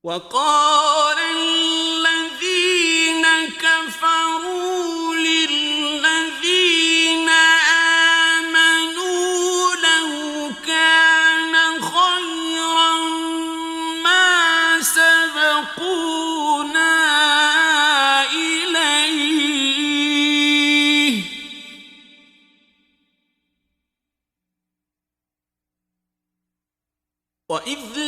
وقال الذين كفروا للذين آمنوا لو كان خيرا ما سبقونا إليه وإذ